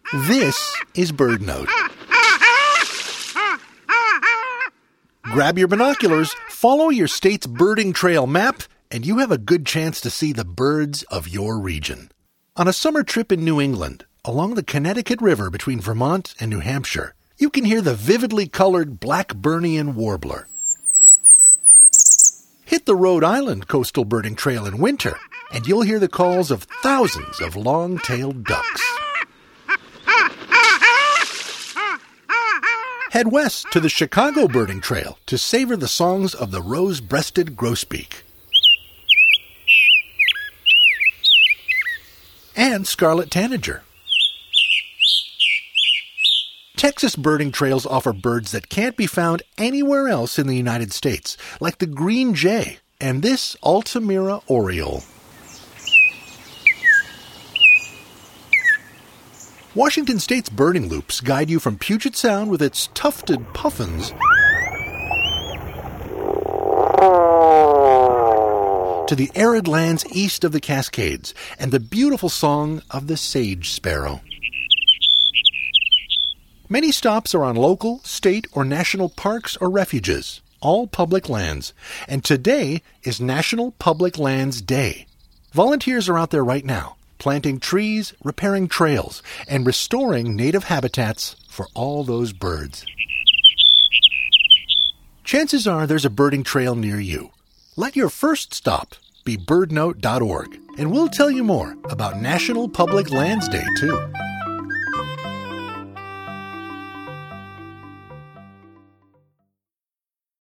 This is BirdNote. Grab your binoculars, follow your state's birding trail map, and you have a good chance to see the birds of your region. On a summer trip in New England, along the Connecticut River between Vermont and New Hampshire, you can hear the vividly colored Blackburnian warbler. Hit the Rhode Island coastal birding trail in winter, and you'll hear the calls of thousands of long-tailed ducks. Head west to the Chicago birding trail to savor the songs of the rose-breasted grosbeak. And scarlet tanager. Texas birding trails offer birds that can't be found anywhere else in the United States, like the green jay and this Altamira oriole. Washington State's birding loops guide you from Puget Sound with its tufted puffins to the arid lands east of the Cascades and the beautiful song of the sage sparrow. Many stops are on local, state, or national parks or refuges, all public lands, and today is National Public Lands Day. Volunteers are out there right now, planting trees, repairing trails, and restoring native habitats for all those birds. Chances are there's a birding trail near you. Let your first stop be birdnote.org, and we'll tell you more about National Public Lands Day, too.